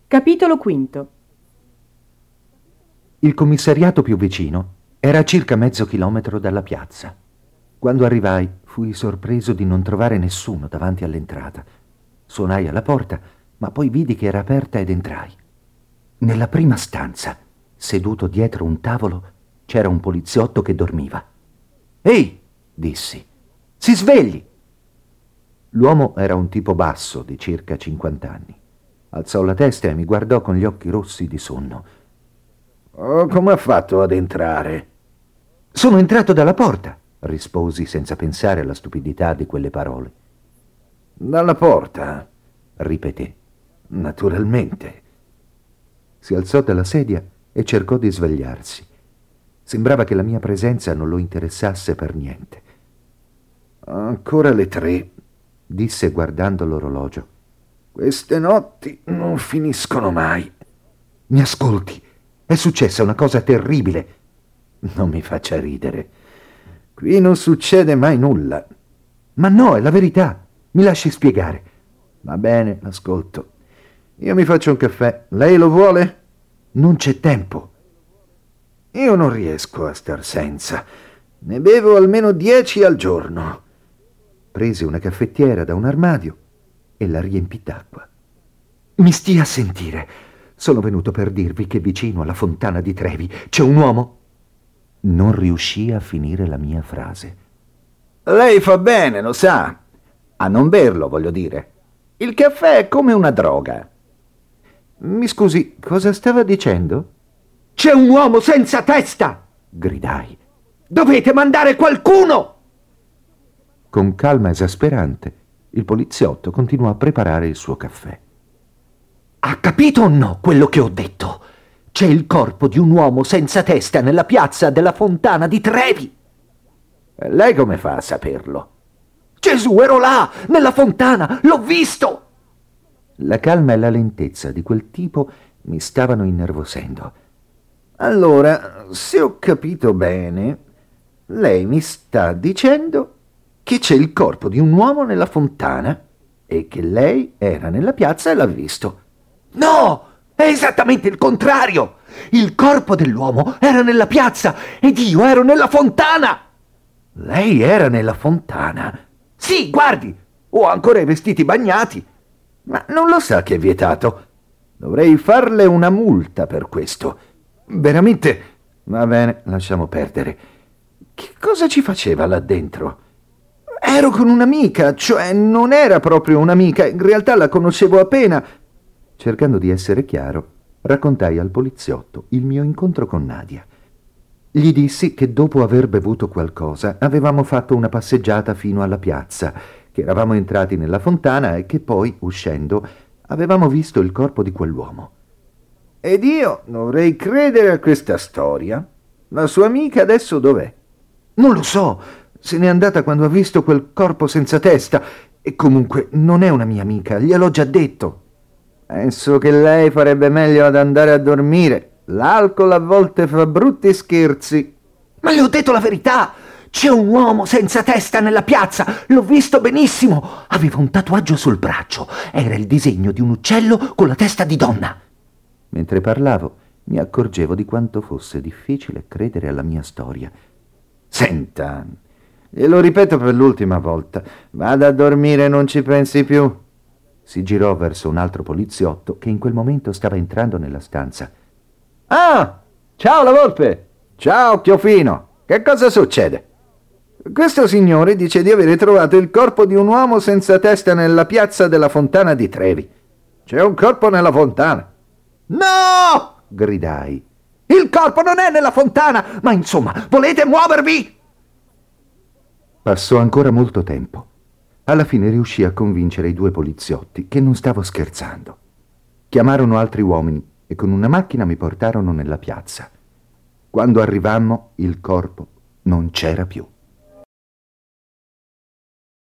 Capitolo quinto. Il commissariato più vicino era a circa mezzo chilometro dalla piazza. Quando arrivai, fui sorpreso di non trovare nessuno davanti all'entrata. Suonai alla porta, ma poi vidi che era aperta ed entrai. Nella prima stanza, seduto dietro un tavolo, c'era un poliziotto che dormiva. «Ehi!» dissi. «Si svegli!» L'uomo era un tipo basso, di circa 50 anni. Alzò la testa e mi guardò con gli occhi rossi di sonno. «Oh, come ha fatto ad entrare?» «Sono entrato dalla porta», risposi senza pensare alla stupidità di quelle parole. «Dalla porta?» ripeté. «Naturalmente». Si alzò dalla sedia e cercò di svegliarsi. Sembrava che la mia presenza non lo interessasse per niente. «Ancora le 3», disse guardando l'orologio. «Queste notti non finiscono mai». «Mi ascolti, è successa una cosa terribile». «Non mi faccia ridere. Qui non succede mai nulla». «Ma no, è la verità. Mi lasci spiegare». «Va bene, ascolto. Io mi faccio un caffè. Lei lo vuole?» «Non c'è tempo». «Io non riesco a star senza. Ne bevo almeno 10 al giorno». Prese una caffettiera da un armadio e la riempì d'acqua. «Mi stia a sentire. Sono venuto per dirvi che vicino alla fontana di Trevi c'è un uomo». Non riuscì a finire la mia frase. «Lei fa bene, lo sa. A non berlo, voglio dire. Il caffè è come una droga». «Mi scusi, cosa stava dicendo?» «C'è un uomo senza testa!» gridai. «Dovete mandare qualcuno!» Con calma esasperante, il poliziotto continuò a preparare il suo caffè. «Ha capito o no quello che ho detto? C'è il corpo di un uomo senza testa nella piazza della Fontana di Trevi!» «Lei come fa a saperlo?» «Gesù, ero là, nella fontana, l'ho visto!» La calma e la lentezza di quel tipo mi stavano innervosendo. «Allora, se ho capito bene, lei mi sta dicendo che c'è il corpo di un uomo nella fontana e che lei era nella piazza e l'ha visto». «No, è esattamente il contrario! Il corpo dell'uomo era nella piazza ed io ero nella fontana!» «Lei era nella fontana?» «Sì, guardi, ho ancora i vestiti bagnati». «Ma non lo sa che è vietato? Dovrei farle una multa per questo». «Veramente?» «Va bene, lasciamo perdere. Che cosa ci faceva là dentro?» «Ero con un'amica, cioè non era proprio un'amica, in realtà la conoscevo appena». Cercando di essere chiaro, raccontai al poliziotto il mio incontro con Nadia. Gli dissi che dopo aver bevuto qualcosa avevamo fatto una passeggiata fino alla piazza, che eravamo entrati nella fontana e che poi, uscendo, avevamo visto il corpo di quell'uomo. «Ed io dovrei credere a questa storia? La sua amica adesso dov'è?» «Non lo so, se n'è andata quando ha visto quel corpo senza testa e comunque non è una mia amica, gliel'ho già detto». «Penso che lei farebbe meglio ad andare a dormire. L'alcol a volte fa brutti scherzi». «Ma le ho detto la verità! C'è un uomo senza testa nella piazza! L'ho visto benissimo! Aveva un tatuaggio sul braccio. Era il disegno di un uccello con la testa di donna». Mentre parlavo, mi accorgevo di quanto fosse difficile credere alla mia storia. «Senta, glielo ripeto per l'ultima volta. Vada a dormire e non ci pensi più». Si girò verso un altro poliziotto che in quel momento stava entrando nella stanza. «Ah, ciao La Volpe!» «Ciao Chiofino! Che cosa succede?» «Questo signore dice di avere trovato il corpo di un uomo senza testa nella piazza della Fontana di Trevi». «C'è un corpo nella fontana?» «No!» gridai. «Il corpo non è nella fontana! Ma insomma, volete muovervi?» Passò ancora molto tempo. Alla fine riuscì a convincere i 2 poliziotti che non stavo scherzando. Chiamarono altri uomini e con una macchina mi portarono nella piazza. Quando arrivammo, il corpo non c'era più.